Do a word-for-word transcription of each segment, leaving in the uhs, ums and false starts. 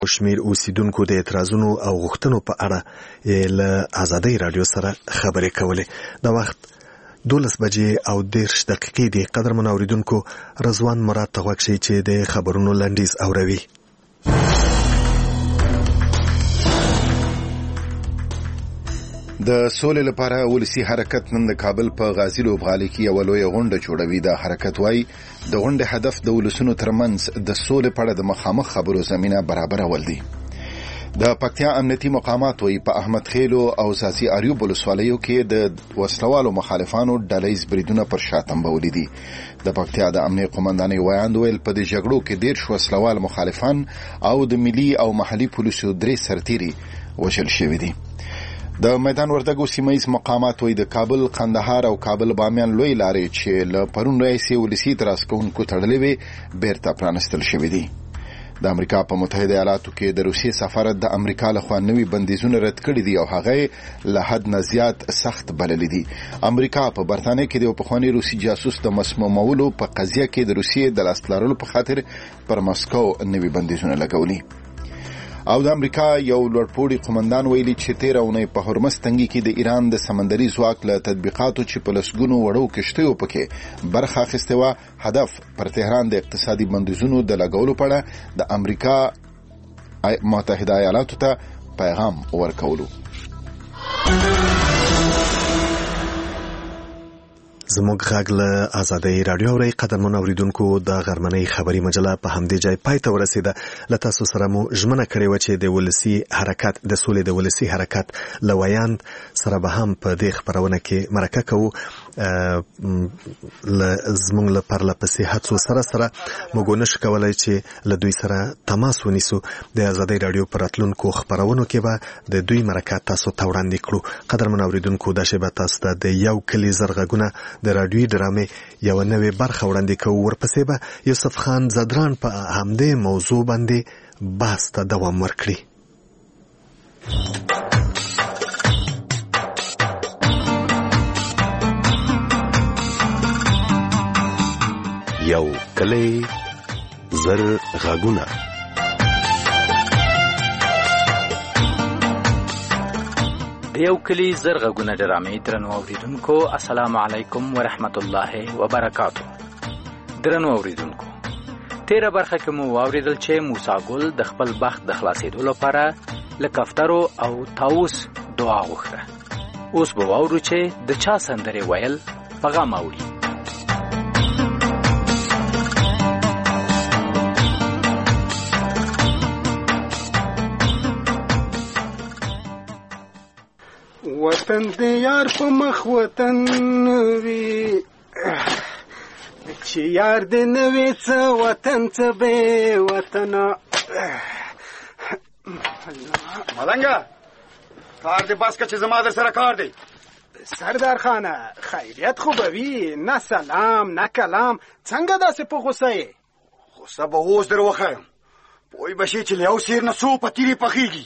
شمیر اوسیدونکو د اعتراضونو او غوښتنو په اړه له آزادۍ رادیو سره خبرې کولې. د وخت دولس بجې او دېرش دقیقې دي. قدرمن اوریدونکو، رضوان مراد ته غوږ شئ چې د خبرونو لنډیز اوروي. د سولې لپاره ولسی حرکت نن د کابل په غازی لوبغالي کې یو لوی غونډه جوړوي. د حرکت وای د غونډې هدف د ولسونو ترمنځ د سولې په اړه د مخامخ خبرو زمينه برابرول دي. د پکتیا امنیتي مقامات وای په احمد خیلو او ساسي اریوب ولسوالیو کې د وسلوالو مخالفانو ډلهیز بریدونه پر شاتم بولې دي. د پکتیا د امنیت قومندانۍ وایاند ویل په دې جګړو کې ډیر وسلوال مخالفان او د ملي او محلي پولیسو درې سرتیري وژل شوي دي. د میدان وردګو سیمایي مقامات وای د کابل، قندهار او کابل بامیان لوی لارې چې له پرون راځي ولسی تراس کوونکو تړلې وي بیرته پرانستل شوې دي. د امریکا په متحده ایالاتو کې د روسیې سفارت د امریکا لخوا نوي بندیزونه رد کړي دي او هغه له حد نه زیات سخت بللي دي. امریکا په برتانیې کې د پخوانی روسي جاسوس د مسمومولو په قضیه کې د روسیې د لاس لارلو په خاطر پر مسکو نوي بندیزونه لګولي. او د امریکا یو لوړپوړي قومندان ویلي چې تیر اونۍ په هرمز تنګي کې د ایران د سمندري ځواک له تطبیقاتو چې په لسګونو وړو کشتیو پکې برخه اخیستې وه هدف پر تهران د اقتصادي بندیزونو د لګولو په اړه د امریکا متحده ایالاتو ته پیغام ورکولو. زموږ غږ له آزادۍ رادیو اورئ. قدرمن اوریدونکو، د غرمنۍ خبري مجله په همدې ځای پای ته ورسېده. له تاسو سره مو ژمنه کړې وه چې د ولسي حرکت د سولې د ولسي حرکت له ویاند سره به هم په دې خپرونه کې مرکه کوو. زموږ له پرله پسې هڅو سره سره موږ نشو کولی چې له دوی سره تماس ونیسو. د آزادۍ رادیو په راتلونکو خپرونو کې به د دوی مرکه تاسو ته وړاندې کړو. قدرمن اوریدونکو، دا شیبه تاسو ته د یو کلي زر غږونه د رادیوي ډرامې یو نوې برخه وړاندې کوو. ورپسې به یوسف خان زدران په همدې موضوع باندې بحث ته دوام ورکړي. یو کلی زر غږونه. د یو کلی زر غږونه ډرامې درنو اوریدونکو، السلام علیکم ورحمت الله وبرکاتو. درنو اوریدونکو، تیره برخه کې مو واوریدل چې موسی ګل د خپل بخت د خلاصېدو لپاره له کفترو او طاووس دعا وغوښته. اوس به واورو چې د چا سندرې ویل په غم اوړي. وطن د یار په مخ وطن وی چې یار د نوې څه وطن څه به وطن. ملنګه کار دې بس که چې زما در سره کار دی. سردار خانه خیریت خو به وي؟ نه سلام نه کلام. څنګه داسې په غوسه یې؟ غوسه به اوس در وښیم. پوی به شي چې له یو سیر نه څو پتیرې پخېږي.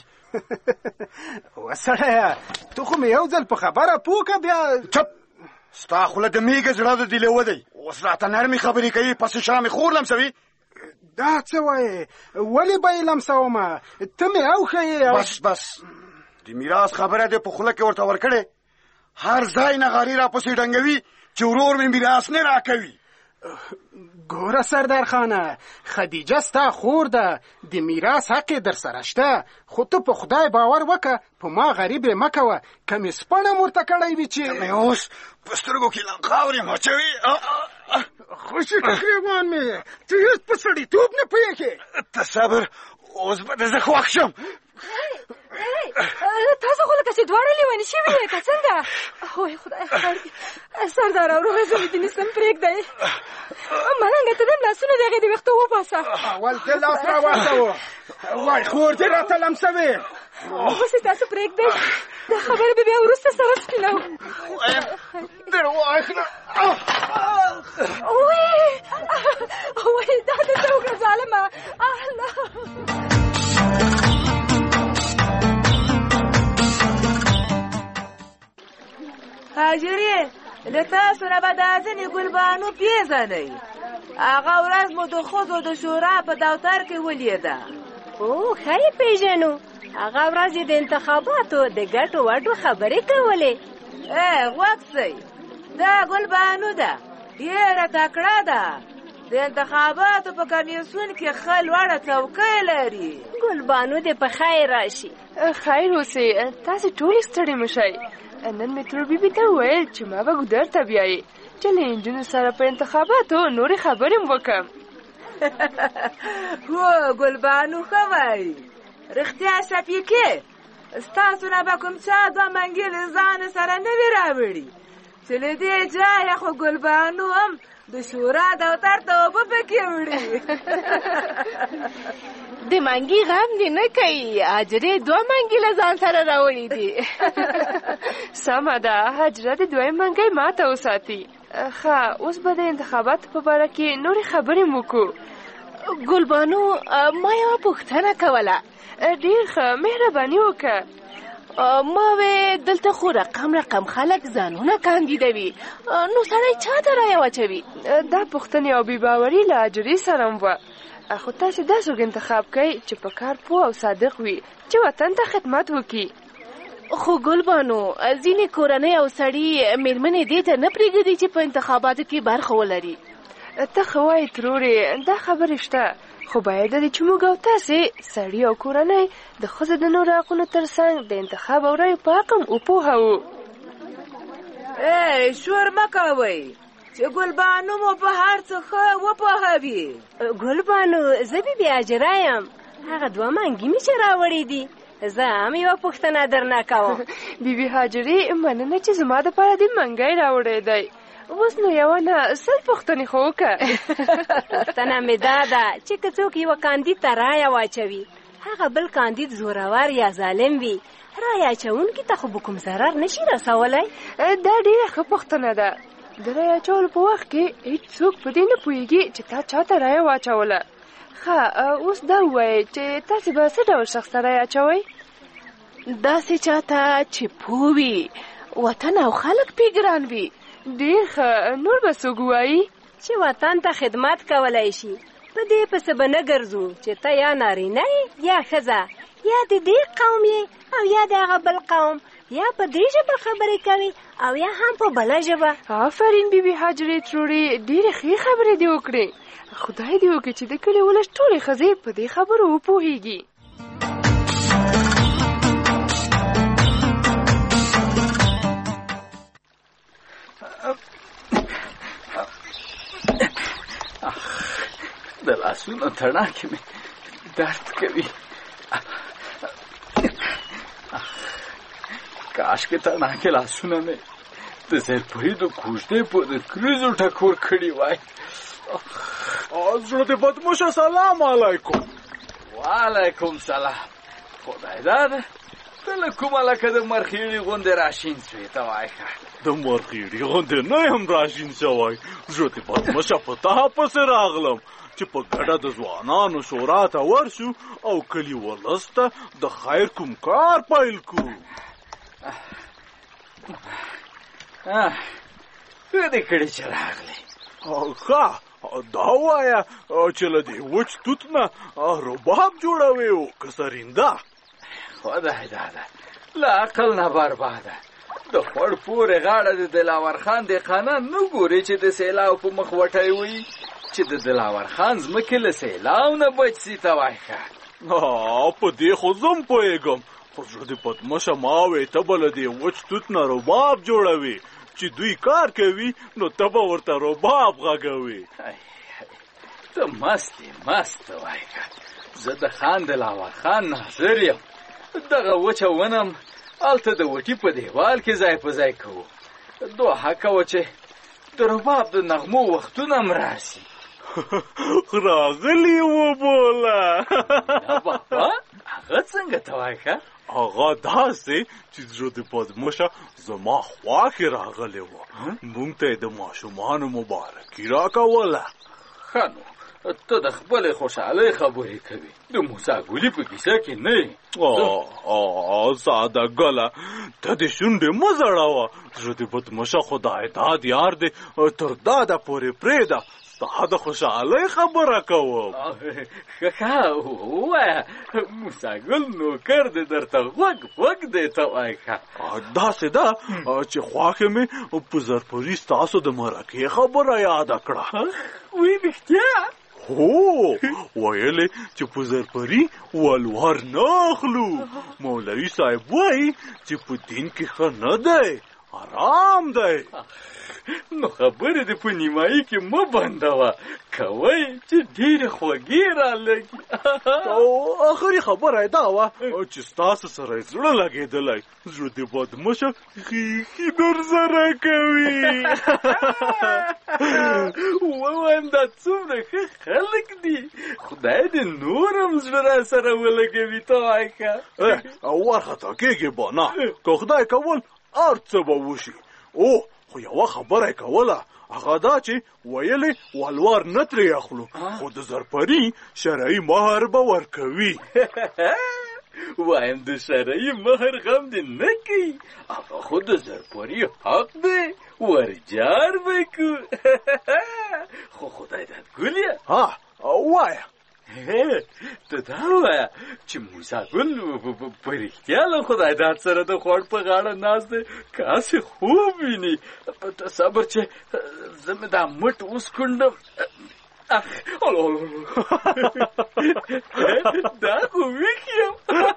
وسړیه تو خو مې یو ځل په خبره پوه که بیا چپ. ستا خوله د میږه زړه د دې لیوه دی. اوس راته نرمې خبرې کوي، پسې شا مې خور لمسوي. دا څه وایې؟ ولې به یې لمسومه؟ ته مې اوښیې. بس بس د میراث خبره دې په خوله کې ورته ورکړې. هر ځای نغاري راپسې ډنګوي چې ورور مې میراث نه راکوي. ګوره سردار خانه، خدیجه ستا خور ده، د میراث حق در سره شته، خو ته په خدای باور وکه، په ما غریب یې مه کوه. که مې سپڼه ورته کړی وي چې مې اوس په سترګو کې لنقاورې مچوي. خوشي ګرېوان مې، ته هېڅ په سړیتوب نه پوهېږې. ته صبر، اوس به د زه خوښ شم. تاسو خو لکه چې دواړه لیوني شوي یې که څنګه؟ وای خدای خیر کړي. سردار اوروه زه مې دې نیسم پرېږدی. ملنګه ته دم لاسونه د هغې د ویښتو وباسه. اول ته لاس را واچوه. وای خور دې راته لمسوې. اوس یې تاسو پرېږدئ، دا خبره به بیا وروسته سره سپینوم. در واخله. وای دا د څه وکړه ظالمه. الله هاجرې، له تاسو نه به دا ځینې ګلبانو پیژنئ. هغه ورځ مو د ښځو د شورا په دفتر کې ولیده. او ښایي پیژنو. هغه ورځ د انتخاباتو د ګټو وډو خبرې کولې. ای غوږ دا ګلبانو ده، ډېره تکړه ده. د انتخاباتو په کمیسیون کې ښه لوړه څوکۍ لري. ګلبانو دې په خیر راشي. خیر اوسئ، تاسې ټولې ستړې مه شئ. نن مې ترور بیبي ته وویل چې ما به ګودر ته بیایي چې له نجونو سره په انتخاباتو نورې خبرې م وکړم. هو ګلبانو ښه وایي. رښتیا شفیقې، ستاسو نه به کوم چا دوه منګې له ځانه سره نه وي راوړي چې له دې ځایه خو ګلبانو هم د شورا دفتر ته اوبه پکې وړي. د منګي غم دې نه کوي، حجرې دوه منګي له ځان سره راوړي دي. سمه ده، حجره د دویم منګی ما ته وساتي. ښه، اوس به د انتخاباتو په باره کې نورې خبرې م وکړو. ګلبانو ما یوه پوښتنه کوله. ډېر ښه، مهرباني وکړه. ما وې دلته خو رقم رقم خلک ځانونه کاندیدوي، نو سړی چا ته رایه واچوي؟ دا پوښتنې او بې باوري له حجرې سره م وه. خو تاسې دا څوک انتخاب کوئ چې په کار پوه او صادق وي، چې وطن ته خدمت وکړي. خو ګلبانو ځینې کورنۍ او سړي مېرمنې دې ته نه پرېږدي چې په انتخاباتو کې برخه ولري. ته ښه وایې ترورې، دا خبرې شته، خو باید د چې موږ او تاسې سړي او کورنۍ د ښځو د نورو حقونو تر څنګ د انتخاب او رایو په حق هم وپوهوو. ای شور مه کوئ چې ګلبانو مو په هر څه ښه وپوهوي. ګلبانو زه بیبي حجره یم، هغه دوه منګي مې چې راوړي دي. زه هم یوه پوښتنه درنه کوم. بیبي حجرې، مننه چې زما دپاره دې منګی راوړی دی. اوس نو یوه نه سل پوښتنې خو وکړه. پوښتنه مې دا ده چې که څوک یوه کاندید ته رایه واچوي، هغه بل کاندید زورور یا ظالم وي، رایه اچوونکي ته خو به کوم ضرر نشي رسولی؟ دا ډېره ښه پوښتنه ده. د رایه اچولو په وخت کې هېڅ څوک په دې نه پوهېږي چې تا چا ته رایه واچوله. ښه، اوس دا ووایئ چې تاسې به څه ډول شخص ته رایه اچوئ؟ داسې چا ته چې پوه وي، وطن او خلک پې ګران وي. ډېر ښه، نور به څوک ووایي؟ چې وطن ته خدمت کولی شي. په دې پسې به نه ګرځو چې ته یا نارینه یې یا ښځه، یا د دې قوم یې او یا د هغه بل قوم، یا په دې ژبه خبرې کوي او یا هم په بله ژبه. آفرین بیبي حجرې ترورې، ډېرې ښې خبرې دې وکړې. خدای دې وکړي چې د کلي ولس ټولې ښځې په دې خبرو وپوهېږي. د لاسونو تڼاکې مې درد کوي. کاشکې تڼاکې لاسونه مې د زرپري د کوژدې په د کریزو ټکور کړي وای. زړه دې بدموشه، سلام علیکم. وعلیکم سلام. خدای داده ته له کومه لکه د مرخیړي غوندې راشین شوې ته وایه. د مرخیړي غوندې نه یم راشین شوی، زړه دې بدموشه، په تا پسې راغلم چې په ګډه د ځوانانو شورا ته ورشو او کلي ولس ته د خیر کوم کار پیل کړو. ښه دې کړې چې راغلې. ښه، دا وایه چې له دې وچ توت نه رباب جوړوې او که سرینده؟ خدای داده له عقل نه برباده. د خوړ پورې غاړه د دلاور خان دهقانان نه ګوري چې د سیلاو په مخ وټی وي چې د دلاور خان ځمکې له سیلاو نه بچ سي ته وایه. په دې خو زم پوهېږم، خو زړه دې بدمشه، ما وې ته به له دې وچ توت نه رباب جوړوې، چې دوی کار کوي نو ته به ورته رباب غږوې. ته مست یې، مست وایه. زه د خان دلاور خان ناظر یم. دغه وچه ونم هلته د وټي په دیوال کې ځای په ځای کوو. دوحه کوه چې د رباب د نغمو وختونه م راسي. راغلی وبوله. بابا هغه څنګه ته وایه؟ هغه داسې چې زړه دې بدمشه زما خوا کې راغلی وه، موږ ته یې د ماشومانو مبارکي راکوله. ښه نو ته د خپلې خوشحالۍ خبرې کوي، د موسی ګلي په کیسه کې نه یې. ساده ګله، ته دې شونډې مه زړوه، زړه دې بدمشه، خدای داد یار دې تر داده پورې پرېږده، ستا د خوشحالۍ خبره کوم. ښه ووایه موساګل نوکر دې درته غوږ غوږ دی ته وایه. داسې ده چې خواښې مې په زرپري ستاسو د مرکې خبره یاده کړه. وی رښتیا؟ هو ویلې چې په زرپري ولور نه اخلو. مولوي صاحب وایي چې په دین کې ښه نه دی، آرام دی. نو خبرې دې په نیمایي کې مه بندوه، کوئ چې ډېرې خوږې رالګي. او آخري خبره یې دا وه چې ستاسو سره یې زړه لګېدلی، زړه دې بدمشه خیښي در سره کوي. ووایم دا څومره ښه خلک دي، خدای دې نور هم زړه را سره ولګوي. ته وایه ښه وارخطا کېږې به نه، که خدای کول هر څه به وشي. او خو یوه خبره یې کوله، هغه دا چې ویلې ولور نه ترې اخلو، خو د زرپري شرعي مهر به ورکوي. وایم د شرعي مهر غم دې نه کوي، هغه خو د زرپري حق دی، ورجار به کو. خو خدای دې ګلیا ها وایه ته دا وایه چې موساګل په رښتیا له خدای داد سره د خوړ په غاړه ناست دی، کاسې خوب ویني. ته صبر چې زه مې دا مټ اوس کونډم. دا خو ویښ یم.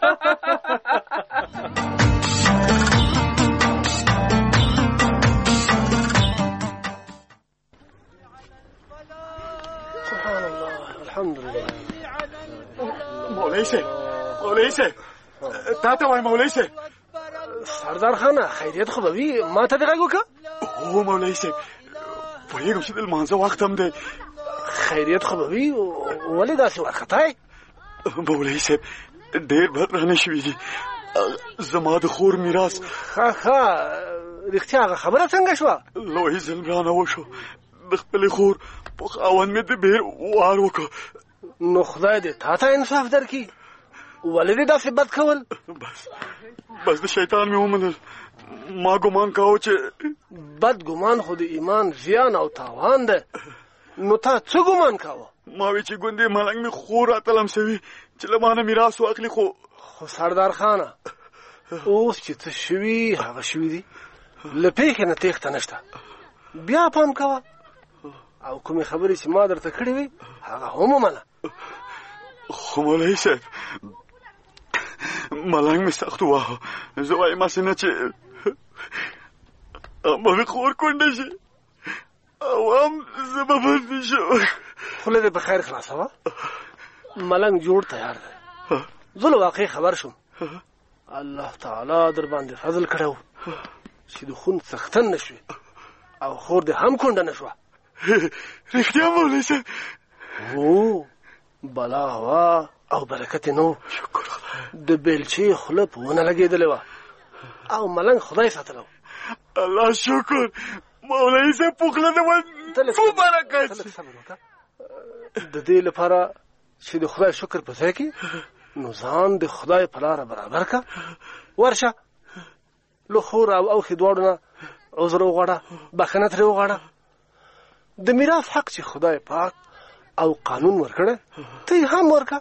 الحمدلله. مولوي صاحب مولوي صاحب تا ته وایم مولوي صاحب. سردار خانه خیریت خو به وي، ما ته دې غږ وکړه؟ هو مولوي صاحب پوهېږم چې د لمانځه وخت هم دی. خیریت خو به وي، ولې داسې وارخطا یې؟ مولوي صاحب ډېر بد رانه شوي دي، زما د خور میراث. ښه ښه رښتیا هغه خبره څنګه شوه؟ لوی ظلم رانه وشو، د خپلې خور په خاوند مې د بېر وار وکړ. نو خدای دې تا ته انصاف درکړي، ولې دې داسې بد کول؟ بس بس د شیطان مې ومنل. ما ګمان کاوه چې بد ګمان خو د ایمان زیان او تاوان ده. نو تا څه ګمان کاوه؟ ما وی چې ګوندې ملنګ مې خور راته لمسوي چې له ما نه میراث واخلي. خو خو سردار خانه اوس چې څه شوي هغه شوي دي، له پېښې نه تېښته نشته. بیا پام کوه او کومې خبرې چې ما درته کړې وي هغه هم ومنه. خو مولوي صاحب ملنګ مې سخت وواهه، زه وایم هسې نه چې اما مې خور کونډه شي او هم زه به بندي شم. خوله دې په خیر خلاصوه، ملنګ جوړ تیار دی. زه له واقعي خبر شوم، الله تعالی در باندې فضل کړی چې د خون څښتن نه شوې او خور دې هم کونډه نه شوه. رښتیا مولوي صاحب؟ هو بلا هوا او برکت نو. د بیلچې خوله په ونه لګېدلې وه او ملنګ خدای ساتلی و. الله شکر مولوي صاحب په خوله د څو برکت. د دې لپاره چې د خدای شکر په ځای کې نو ځان د خدای په لاره برابر که. ورشه له خور او اوښې دواړو نه عذر وغواړه، بخښنه ترې وغواړه. د میراث حق چې خدای پاک او قانون ورکړی ته یې هم ورکه.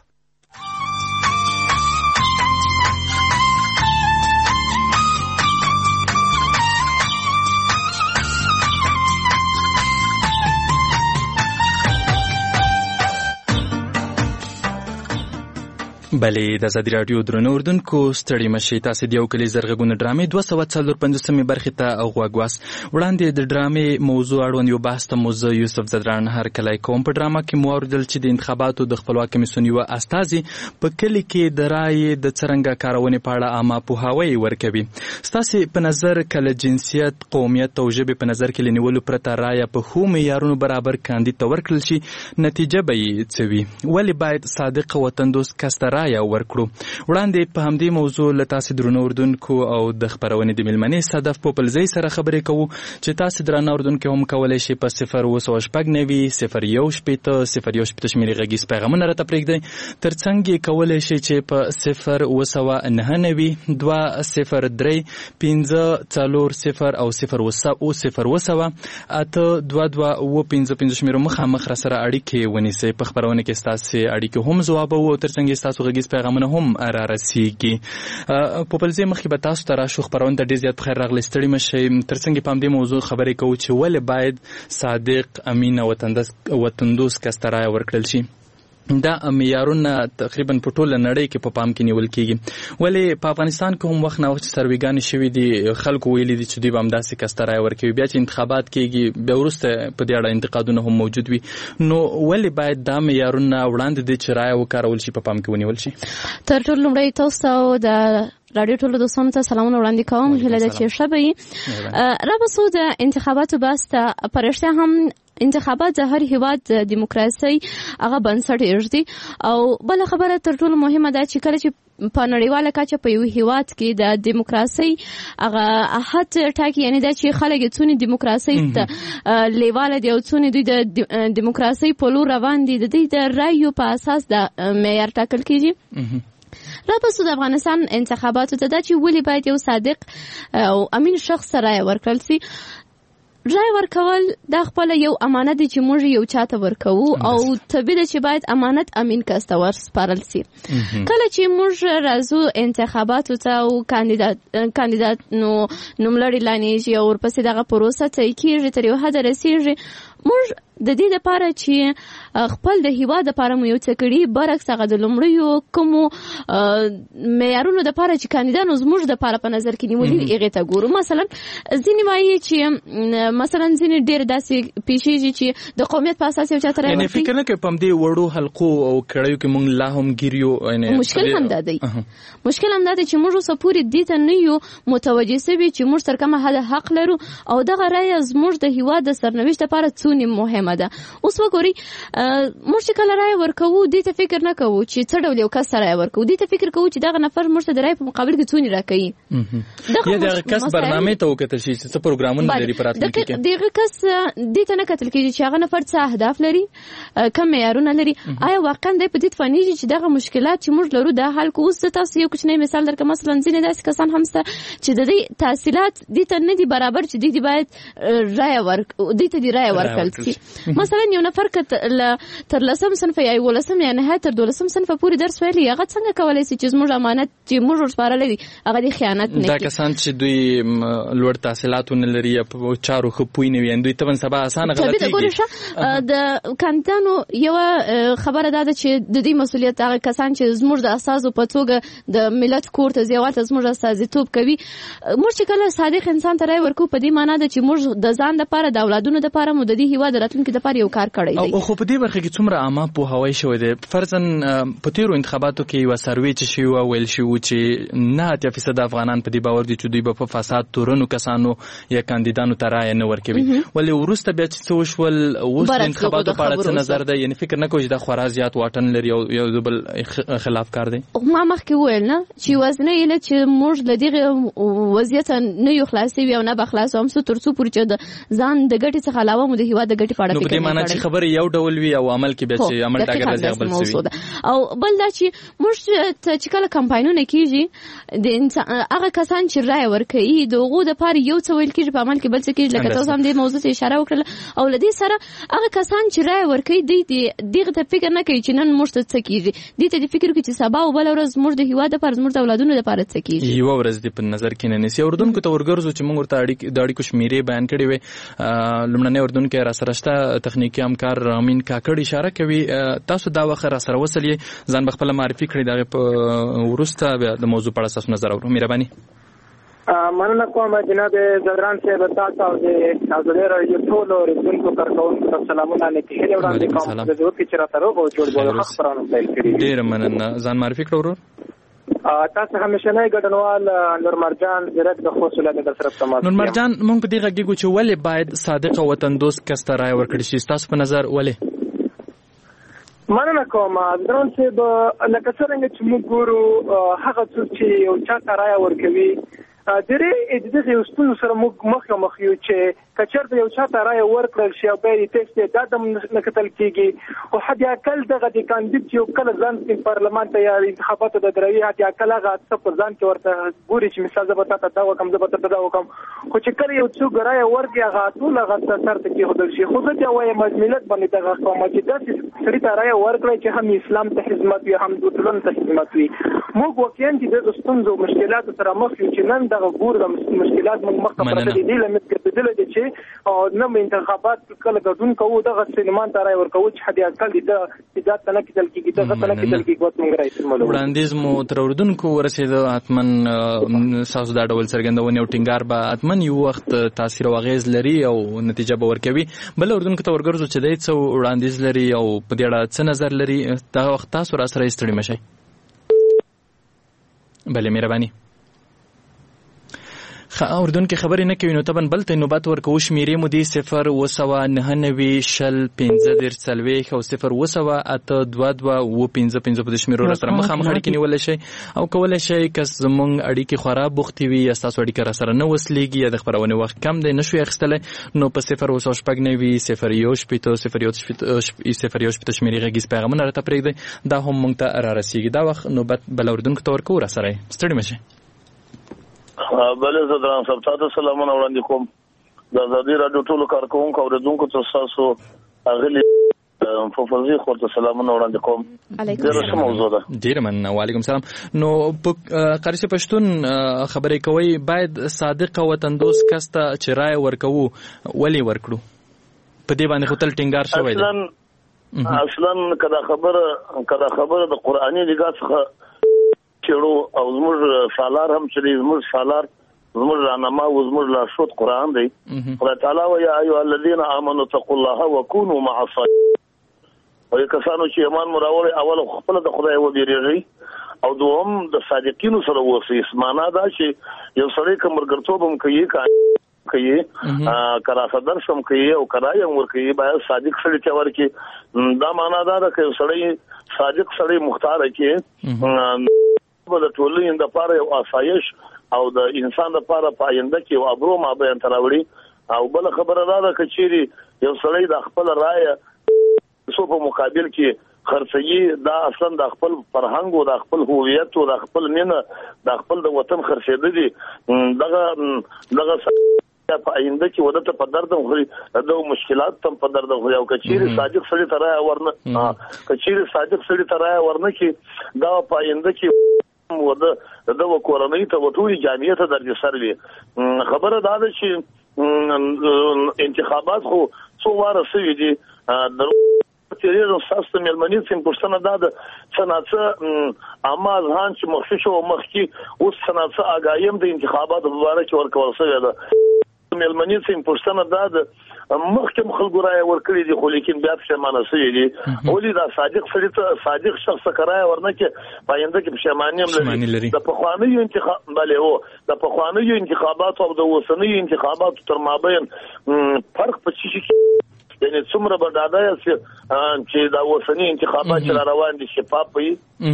بلې د ازادي راډیو درنو اردوونکو ستړي مشئ، تاسې د یو کلي زرغونې ډرامې دوه سوه څلور پنځوسمې برخې ته غوږ واست. وړاندې د ډرامې موضوع اړوند یو بحث ته مو زه یوسف زدران هرکلی کوم. په ډرامه کې مو اورېدل چې د انتخاباتو د خپلواک کمیسیون یوه استازي په کلي کې د رایې د څرنګه کارونې په اړه عامه پوهاوی ورکوي. ستاسې په نظر کله جنسیت، قومیت او ژبې په نظر کې له نیولو پرته رایه په ښو معیارونو برابر کاندید ته ورکړل شي، نتیجه به یې څه وي؟ ولې باید صادق وطن دوست کس ته رایه رایه ورکړو. وړاندې په همدې موضوع له تاسې درنو اردوونکو او د خپرونې د مېلمنې صدف پوپلزۍ سره خبرې کوو چې تاسې درانه اردوونکي هم کولی شي په صفر اوه سوه شپږ نوي صفر یو شپېته صفر یو شپېته شمېرې غږیز پیغامونه راته پرېږدئ. تر څنګ یې کولی شي چې په صفر اوه سوه نهه نوي دوه صفر درې پنځه څلور صفر او صفر اوه صفر اوه سوه اته دوه دوه اوه پنځه پنځه شمېرو مخامخ را سره اړیکې ونیسئ. په خپرونه کې ستاسې اړیکې هم ځوابوو او تر څنګ یې ستاسو غږیز پیغامونه هم را رسیږي. پوپلزۍ مخکې به تاسو ته راشو خپرونه ته ډېر زیات په خیر راغلی ستړي مه شئ. تر څنګ په همدې موضوع خبرې کوو چې ولې باید صادق امین او وطندوس کس ته رایه ورکړل شي. دا معیارونه تقریبا په ټوله نړۍ کې په پام کې نیول کېږي. ولې په افغانستان کې هم وخت نه وخت سرویګانې شوي دي، خلکو ویلي دي چې دوی به همداسې کس ته رایه ورکوي، بیا چې انتخابات کېږي بیا وروسته په دې اړه انتقادونه هم موجود وي. نو ولې باید دا معیارونه وړاندې دي چې رایه وکارول شي په پام کې ونیول شي؟ تر ټولو لومړی تاسو ته د رادیو ټولو دوستانو ته سلامونه وړاندې کوم. هیله ده چې ښه به وي. رابسو د انتخاباتو بحث ته په رښتیا هم انتخابات د هر هیواد د دیموکراسۍ هغه بنسټ ایږدي او بله خبره تر ټولو مهمه ده چې کله چې په نړیواله کچه په یو هیواد کې د دیموکراسۍ هغه احد ټاکي، یعنی دا چې خلک یې څونه دیموکراسۍ ته لیواله دي او څونه دوی د دیموکراسۍ په لور روان دي، د دوی د رایو په اساس د معیار ټاکل کېږي. راپسو د افغانستان انتخاباتو ته دا چې ولې باید یو صادق او امین شخص رایه ورکړل سي. رای ورکول دا خپل یو امانت دی چې موږ یو چاته ورکوو او طبیعي ده چې باید امانت امین کس ته ورسپارل سي. کله چې موږ راځو انتخاباتو ته او کاندیدات کاندیدات نو نوملړي لانیږي او ورپسې دغه پروسه طی کېږي تر یو حده رسېږي، موږ د دې لپاره چې خپل د هیواد لپاره مو یو څه کړي، برعکس هغه د لومړیو کومو معیارونو لپاره چې کاندیدانو زموږ لپاره په نظر کې نیولي هغې ته ګورو. مثلا ځینې وایي چې مثلا ځینې ډېر داسې پیښېږي چې د قومیت په اساس یو چاته رایه ورکوي. فکر نه کوي په همدې وړو حلقو او کړیو کې موږ لا هم ګیر یو. مشکل همدا دی مشکل همدا دی چې موږ اوسه پورې دې ته نه یو متوجه سوي چې موږ تر کومه حده حق لرو او دغه رایه زموږ د هیواد د سرنوشت لپاره څونه مهمه ده. اوس وګورئ موږ چې کله رایه ورکوو دې ته فکر نه کوو چې څه ډول یو کس ته رایه ورکوو، دې ته فکر کوو چې دغه نفر موږ ته د رایې په مقابل کې څونه راکوي. یا دغه کس برنامې ته وکتل شي چې څه پروګرامونه لري په راتلونکي کې. دغه کس دې ته نه کتل کېږي چې هغه نفر څه اهداف لري، کوم معیارونه لري، آیا واقعا دی په دې تفانیږي چې دغه مشکلات چې موږ لرو دا حل کوو. زه تاسو یو کوچنی مثال درکړم. مثلا ځینې داسې کسان هم شته چې د دې تحصیلات دې ته نه دي برابر چې دې باید رایه ورک دې ته دې رایه ورکړل شي. مثلا یو نفر که تر لسم صنف یا یولسم یا نهایت تر دولسم صنف پورې درس ویلی، هغه څنګه کولی شي چې زموږ امانت چې موږ ورسپارلی دی هغه دې خیانت نه کړي. دا کسان چې دوی لوړ تحصیلات ونه لري یا په چارو ښه پوه نه وي، دوی ته سبا اسانه غلطېږي. د کاندیدانو یوه خبره دا ده چې د دې مسؤلیت هغه کسان چې زموږ د اساسو په توګه د ملت کور ته ځي هغه ته زموږ استازیتوب کوي. موږ چې کله صادق انسان ته رایه ورکوو په دې معنا ده چې موږ د ځان دپاره د اولادونو دپاره مو د دې هېواد د راتلونکي دپاره یو کار کړی دی. خو په دې برخه کې څومره عامه پوهاوی شوی دی؟ فرضاً په تېرو انتخاباتو کې یوه سروې چې شوې وه ویل شوي چې نه اتیا فیصده افغانان په دې باور دي چې دوی به په فساد تورنو کسانو یا کاندیدانو ته رایه نه ورکوي. ولې وروسته بیا چې څه وشول اوس د انتخاباتو په اړه څه نظر دی؟ یعنې فکر نه کوئ چې دا خورا زیات واټن لري او یو د بل خلاف کار دی؟ ما مخکې وویل نه چې یوازینی علت چې موږ له دغې وضعیته نه یو خلاصوي او نه به خلاصو هم څو تر څو پورې چې د ځان د ګټې څخه علاوه مو د هېواد د ګټې په اړه فکر نه کړی. نو په دې معنا چې خبرې یو ډول وي او عمل کې بیا چې عمل ډاګر راځي هغه بل څه وي. او بل دا چې موږ ته چې کله کمپاینونه کېږي د هغه کسان چې رایه ورکوي د هغو دپاره یو څه ویل کېږي په عمل کې بل څه کېږي. لکه تاسو هم دې موضوع ته اشاره وکړله. او له دې سره هغه کسان چې رایه ورکوي دوی دغې ته فکر نه کوي چې نن موږ ته څه کېږي، دوی ته دې فکر کوي چې سبا او بله ورځ موږ د هېواد دپاره زموږ د اولادونو دپاره څه کېږي. یوه ورځ دې په نظر کې نه نیسي. اردوونکو ته ورګرځو چې موږ ورته د اړیکو شمېرې بیان کړې وې. لومړنی اردوونکی راسره شته تخنیکي همکار امین کاکړ اشاره کوي. تاسو دا وخت راسره وصل یې، ځان به خپله معرفي کړئ، د هغې په وروسته بیا د موضوع په اړه ستاسو نظر اورو. مهرباني. مننه کوم جناب زدران صاحب، تاسو او د ازادۍ راډیو ټولو اورېدونکو کارکوونکو ته سلامونه لیکي هیله وړاندې کوم د ضرورت چې راته روغ او جوړ بوله خبرونه پیل کړي. ډېره مننه. ځان معرفي کړه ورور. تاسو همیشنی ګډونوال نور مرجان زیرک د خوست ولایت در سره تماس. نور مرجان، موږ په دې غږیږو چې ولې باید صادق او وطن دوست کس ته رایه ورکړل شي؟ ستاسو په نظر ولې؟ مننه کوم ځدران صاحب. لکه څرنګه چې موږ ګورو هغه څوک چې یو چا ته رایه ورکوي درې د دغه ستونزو سره موږ مخامخ یو چې کچرته یو چا ته رایه ورکړل شي او بیا یې ټیسټ دا د نه کتل کېږي او حد اقل دغه د کاندید چې یو کله ځان په پارلمان ته یا انتخاباتو د دروي حد اقل هغه څه پر ځان کې ورته ګوري چې مثال زه به تاسو ته دا وکم زه به تاسو ته دا وکم خو چې کله یو څوک رایه ورکړي هغه ټول هغه سر ته کېښودل شي. خو زه چې وایم ملت باندې دغه قوم چې داسې سړي ته رایه ورکړي چې هم اسلام ته خدمت وي هم د ټولنې ته خدمت وي. موږ واقعا چې د ستونزو مشکلاتو سره مخ یو چې نن دغه ګور د مشکلات موږ مخ ته پرته دي لمت کېدل دي چې او نو انتخابات کله ګډون کوو دغه سینمان ته راي ورکوو چې حد اقل دي د اجازه تنه کېدل کېږي دغه تنه کېدل کېږي کوم موږ راځي. وړاندیز مو تر اردوونکو ورسېد اتمن ساوس دا ډول څرګندونه او ټینګار به اتمن یو وخت تاثیر او غیز لري او نتیجه به ورکوي. بل اردوونکو ته ورګرځو چې دای څو وړاندیز لري او په دې اړه څه نظر لري دا وخت تاسو را سره ستړي مشي. بله مهرباني. اردن کې خبرې نه کوي نو طبعا بل ته نوبت ورکو شمیرې مو دي صفر و سوا نه نوي شل پنځه دېرش څلوېښت او صفر و سوا اته دوه دوه اووه پنځه پنځه په دې شمیرو را سره مخامخ اړیکې نیولی شئ او کولی شئ که زموږ اړیکې خورا بوختې وي یا ستاسو اړیکه را سره نه وسلېږي یا د خپرونې وخت کم دی نه شوی اخیستلی نو په صفر و سوه شپږ نوي صفر یو شپېته صفر یو صفر یو شپېته شمیرې غږیز پیغامونه راته پرېږدئ دا هم موږ ته را رسېږي. دا وخت نوبت بل اردونکو ته ورکوو را سره یې ستړي مه شئ. بله زه دران صاحب تاسو سلامونه وړاندې کوم. د ازادي راډیو ټولو کارکوونکو او اورېدونکو ته ستاسو اغلې فوفوزي خورته سلامونه وړاندې کوم. ډېره ښه موضوع ده. ډېره مننه. وعلیکم سلام. نو قاری صاحب پښتون خبرې کوئ باید صادق او وطندوس کس ته چې رایه ورکوو ولې ورکړو په دې باندې خو تل ټینګار شوی دی. اصلا که دا خبره که دا خبره د قرآني نګاه څخه چېړو او زموږ سالار هم چې زموږ سالار زموږ رهنما او زموږ لارښود قرآن دی. خدای تعالی وایي یا ایها الذین آمنوا اتقوا الله وکونوا مع الصادقین. وایي کسانو چې ایمان مو راوړی اول خپله د خدای وبېرېږئ او دوهم د صادقینو سره اوسئ. معنا دا چې یو سړی که ملګرتوب هم کوي کوي که راصدر شم کوي او که رایه هم ورکوي باید صادق سړي ته ورکړي. دا معنا دا ده که یو سړی صادق سړی مختاره کړي به د ټولنې دپاره یو آسایش او د انسان دپاره په آینده کې یو ابرو مابین ته راوړي. او بله خبره دا ده که چیرې یو سړی د خپله رایه څو په مقابل کې خرڅوي دا اصلا د خپل فرهنګ او د خپل هویت او د خپل مینه د خپل د وطن خرڅېده دي دغه دغه په آینده کې وده ته په درد هم خوري د مشکلات هم په درد خوري. او که چیرې صادق سړي ته رایه ورنه که چیرې صادق سړي ته رایه ورنه کړي دا په آینده کې وده د کورنۍ ته وټولي جامعې ته درجه سر وي. خبره دا ده چې انتخابات خو څو واره سوي دي د تیریږم ستاسو ته مېلمنې څیم پوښتنه دا ده څه ناڅه عامه اذهان چې مخکې شو مخکې اوس څه ناڅه اګاهي هم د انتخاباتو په باره کې ورکول سوې ده. مېلمنې څیم پوښتنه دا ده مخکې هم خلکو رایه ورکړې دي خو لیکن بیا پښیمانه سوي دي. ولې دا صادق سړي ته صادق شخص ته رایه ورنه کړي په آینده کې پښیماني هم لري. د پخوانیو انتخاب بلې هو د پخوانیو انتخاباتو او د اوسنیو انتخاباتو تر مابین فرق په څه کې یعنی څومره به ډاډه یاست چې دا اوسني انتخابات چې را روان دي شفاف وي.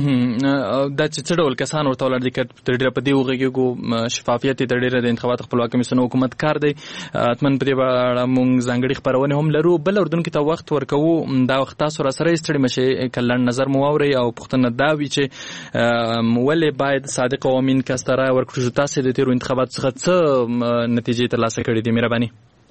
دا چې څه ډول کسان ورته ولاړ دي که تر ډېره په دې وغږېږو شفافیت یې تر ډېره د انتخاباتو خپلواک کمیسیون حکومت کار دی اتمن په دې اړه موږ ځانګړي خپرونې هم لرو. بل اردوونکو ته وخت ورکوو دا وخت تاسو را سره یې ستړي مه شئ که لنډ نظر مو واورئ او پوښتنه دا وي چې ولې باید صادق او امین کس ته رایه ورکړو چې تاسې د تېرو انتخاباتو څخه څه نتیجې ترلاسه کړي دي. مهرباني.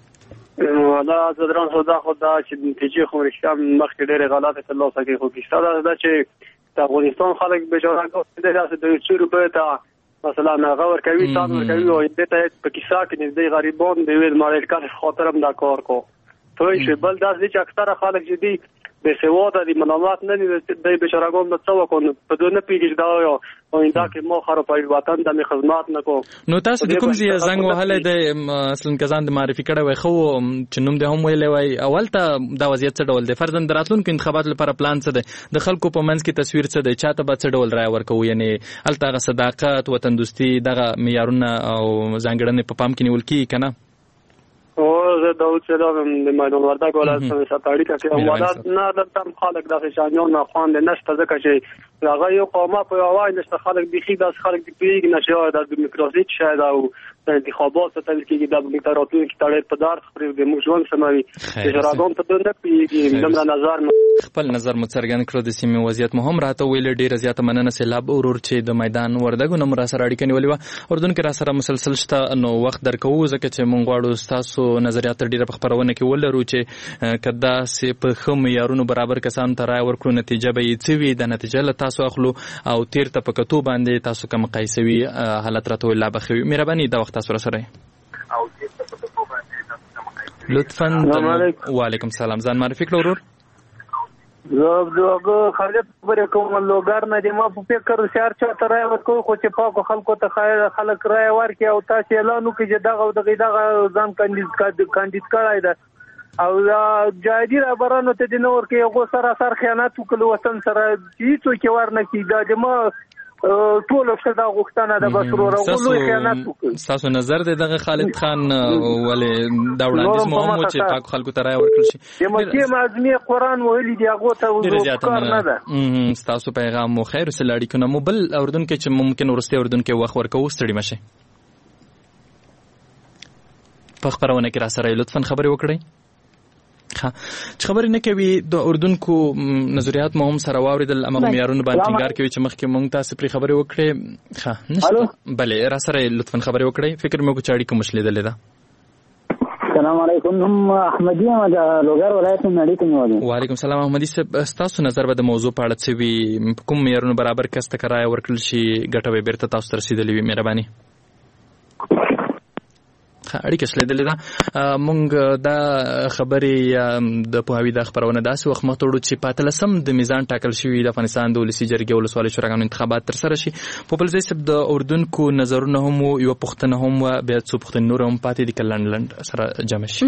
دا صدران خدا خدا چې نتیجې خو رښتیا مخکې ډېرې غلطې ترلاسه کړي خو کیسه دا ده چې د افغانستان خلک بېچاره دی داسې د څو روپیو ته مثلا هغه ورکوي تاسو ورکوي او دې ته په کیسه کې نږدې غریبان د ویل مالک کار خاطر هم دا کار کو توی شي. بل دا چې اکثره خلک چې دي بېسواده دي منامات نه دي د بېچارهګان به څه وکړو په دوی نه پوهېږي دا او آینده کې ما خرابوي وطن ته مې خدمات نه کوم. نو تاسو د کوم ځای زنګ وهلی دی اصلا که ځان د معرفي کړی وای خو چې نوم دې هم ویلی وای اول ته دا وضعیت څه ډول دی فرضاً د راتلونکو انتخاباتو لپاره پلان څه دی د خلکو په منځ کې تصویر څه دی چا ته به څه ډول رایه ورکوو یعنې هلته هغه صداقت وطن دوستي دغه معیارونه او ځانګړنې په پام کې نیول کېږي که نه؟ او زه داود سلام د میدان وردګ ولایت څخه اړیکه کوم. ولادت نه درته خلک د شانیان نه خوان نشته ځکه چې هغه یو قومه په وای نشته خلک بيخي داس خلک دی پیګ نشه د دیموکراسي شاید او انتخابات ته چې د دیکتاتورۍ کې تړل په دار خپل د موږ سموي چې راغون ته نه پیګ نمبر نظر خپل نظر مڅرګن کړو د سیمې وضعیت مهم راته ویل ډیر زیاته مننه سیلاب اورور چې د میدان وردګو نمبر سره اړیکه نیولې و اردن کې را سره مسلسل شته نو وخت درکو ځکه چې مونږ غواړو تاسو نظریات ډیره په خبرونه کې ولرو چې کدا سي په خم یارونو برابر کسان ته راي ورکړو نتیجه به یې څه وي د نتیجه له تاسو اخلو او تیر ته په کتو باندې تاسو کوم قایسوي حالت راته ولا بخوي مهرباني دا وخت تاسو سره او تیر ته په کتو باندې لطفا وعلیکم السلام ځان معرفي کړئ ورور. زه خالد خبرې کوم لوګر نه دی ما په فکر شهر چاته راي ورکو خو چې پاکو خلکو ته خیر خلک راي ورکي او تاسو اعلان وکړي چې دغه دغه دغه ځان کاندید کاندید کړای ده او جادي رابرانو ته د نور کې یو سره سر خیانت وکړو وطن سره چې څوک ورنه کی دا د ما ټول څه دا غوښتنه ده بس ورو خیانت وکړي. تاسو نظر دی دغه خالد خان ولې دا وړاندیز مهم چې پاک خلکو ته راي ورکړل شي د مکه معظمه قران ویلي دی هغه ته کار نه ده. تاسو پیغام مو خیر سره اړیکه نه مو بل اردن کې چې ممکن ورسته اردن کې وخت ورکو ستړي مشه په خبرونه کې را سره لطفا خبري وکړئ. ها چې خبرې نه کوي د اردن کو نظریات مهم سره واوریدل امغه معیارونه باندې ټینګار کوي چې مخکې مونږ تاسو پرې خبرې وکړې ها نشته بله را سره لطفا خبرې وکړئ فکر مې کو چاړي کوم مشلیدل ده. السلام علیکم هم احمدی ما د لوګر ولایت نه اړیکه نیولې. وعلیکم السلام احمدی صاحب تاسو نظر به د موضوع په اړه څه وي کوم معیارونه برابر کسته کرای ورکړل شي ګټه به بیرته تاسو ته رسیدلې وي مهرباني. اړیکه شلیدلې ده مونږ دا خبرې د پوهاوی د خبرونه داسې وخت مخته وړو چې پاتلسم د میزان ټاکل شوی د افغانستان د ولسی جرګې ولسوالۍ شوراګانو انتخابات تر سره شي په بل ځای سب د اردن کو نظرونه هم یو پښتنه هم بیا څو پښتون نور هم پاتې دي کلند لند سره جمع شي.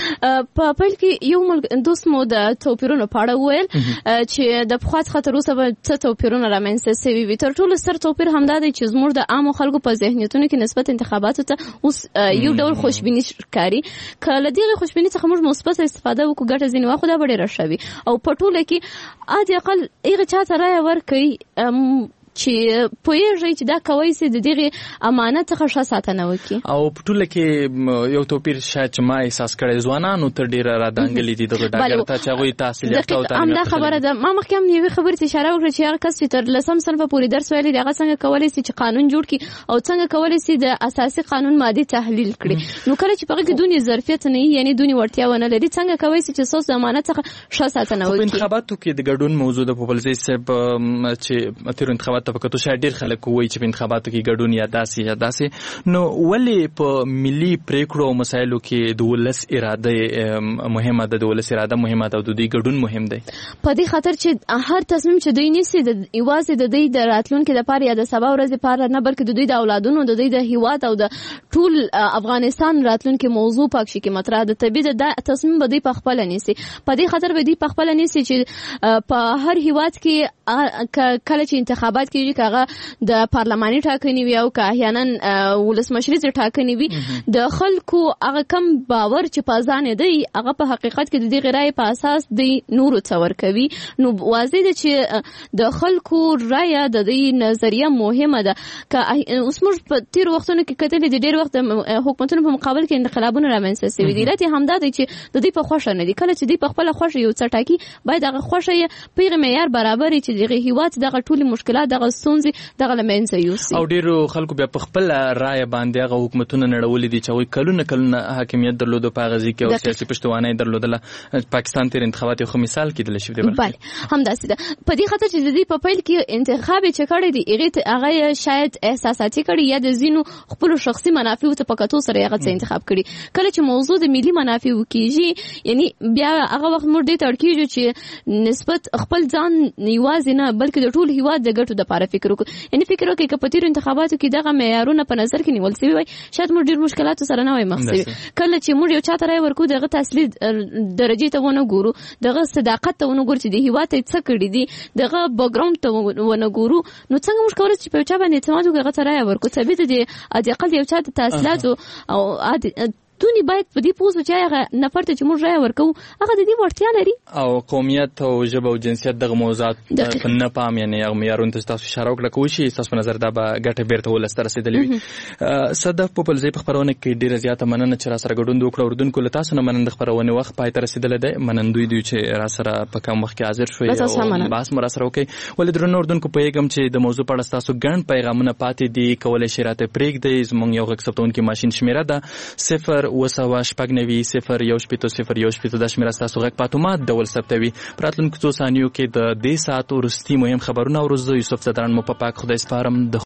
په پیل کې یو ملک دوست مو د توپیرونو په اړه وویل چې د پخوات خطر اوسه به څه توپیرونه رامنځته شوي وي تر ټولو ستر توپیر همدا دی چې زموږ د عامو خلکو په ذهنیتونو کې نسبت انتخاباتو ته اوس یو ډول خوشبینی ښکاري کله دغه خوشبینی څخه موږ مثبت استفاده وکړو ګټه ځینې واخو دا ډېره شوي او په ټوله کې عادي اقل هغه چاته رایه ورکوي چې پوهیږي چې دا کوي چې د دغه امانت څخه ښه ساتنه وکړي او په ټوله کې یو توپیر شاید چې ما احساس کړی ځوانانو تر ډیره را دانګلي دي دغه ډاګر ته چې هغوی تحصیل یافته او تعلیم یافته خبره ده. ما مخکې هم یوې خبرې ته اشاره وکړه چې هغه کس چې تر لسم صنفه پورې درس ویلی دی هغه څنګه کولی شي چې قانون جوړ کړي او څنګه کولی شي د اساسي قانون مادې تحلیل کړي نو کله چې په هغه کې دونې ظرفیت نه وي یعنې دونې وړتیا ونه لري څنګه کولی شي چې ستاسو د امانت څخه ښه ساتنه وکړي. په انتخاباتو کې د ګډون موضوع د پوپلزی صاحب چې تېرو انتخاباتو ته په کتو شاید ډېر خلک وایي چې په انتخاباتو کې ګډون یا داسې یا داسې نو ولې په ملي پریکړو او مسایلو کې د ولس اراده مهمه ده د ولس اراده مهمه ده او د دوی ګډون مهم دی په دې خاطر چې هر تصمیم چې دوی نیسي د یوازې د دوی د راتلونکي لپاره یا د سبا ورځې لپاره نه بلکې د دوی د اولادونو د دوی د هیواد او د ټول افغانستان راتلونکي موضوع پکې کې مطرح ده طبیعي د تصمیم به دوی په خپل نیسي په دې خاطر به دوی په خپل نیسي چې په هر هیواد کې کله چې انتخابات کیږي کاغه د پارلماني ټاکنې وي او که احیانا ولسمشریزې ټاکنې وي د خلکو هغه کم باور چې په ځان دی هغه په حقیقت کې د دې رایې په اساس دی نورو څه ورکوي نو واضح ده چې د خلکو رایه د دې نظریه مهمه ده که اوس موږ په تېرو وختونو کې کتلې د ډېر وخت د حکومتونو په مقابل کې انقلابونه رامنځته شوي دي علت یې همدا دی چې د دوی په خوښه نه دي کله چې دوی په خپله خوښه یو څه ټاکي باید هغه خوښه یې په هغه معیار برابر وي چې دغه هېواد دغه ټولې مشکلات دغه ستونزې دغه او ډیرو خلکو بیا په خپل رائے باندې هغه حکومتونه نړولې دي چې هغوی کلونه کلونه حاکمیت درلودو په هغه ځای کې او سیاسي پشتوانه یې درلودله پاکستان تېر انتخابات یو ښه مثال کېدلی شي بله همداسې ده په دې خاطر چې د دوی په پیل کې انتخاب یې چې کړی دی هغې هغه یې شاید احساساتي کړي یا د ځینو خپلو شخصي منافعو ته په کتو سره هغه څه انتخاب کړي کله چې موضوع د ملي منافعو کېږي یعنې بیا هغه وخت موږ دې ته اړ کېږو چې نسبت خپل ځان یوازې نه بلکې د ټول هېواد د ګټو دپاره فکر وکړو یعنې فکر وکړئ که په تېرو انتخاباتو کې دغه معیارونه په نظر کې نیول شوي وای شاید موږ ډېر مشکلاتو سره نه وای مخ شوي کله چې موږ یو چاته رایه ورکوو د هغه تحصیلي درجې ته ونه ګورو دغه صداقت ته ونه ګورو چې د هېواد ته څه کړي دي دغه بیکګراونډ ته ونه ګورو نو څنګه موږ کولی شو چې په یو چا باندې اعتماد وکړو هغه ته رایه ورکړو ثابته د حداقل د یو چا د تحصیلاتو او دوی باید په دې پوه چې هغه نفر ته چې موږ رایه ورکوو هغه د دې وړتیا لري او قومیت او ژبه او جنسیت دغه موضوعات په نه پام یعنې هغه معیارونو ته تاسو اشاره وکړه که وشي ستاسو په نظر دا به ګټه بیرته ولس ته رسېدلې وي. صدف پوپلزی په خپرونه کې ډېره زیاته مننه چې راسره ګډون وکړه. اردوونکو له تاسو نه مننه د خپرونې وخت پای ته رسېدلی دی. منندوی دوی چې راسره په کم وخت کې حاضر شوئ او بحث مو راسره وکړئ. ولې درنو اردوونکو پوهېږم چې د موضوع په اړه ستاسو ګڼ پیغامونه پاتې دي. کولی شئ راته پرېږدئ. زموږ یو غږ ثبتوونکي ماشین شمېره ده صفر اوه سوه شپږ نوي صفر یو شپېته صفر یو شپېته. دا شمېره ستاسو غږ په اتومات ډول ثبتوي. په راتلونکو څو ثانیو کې د دې ساعت وروستي مهم خبرونه اورو. زه یوسف زدران مو په پاک خدای سپارم. د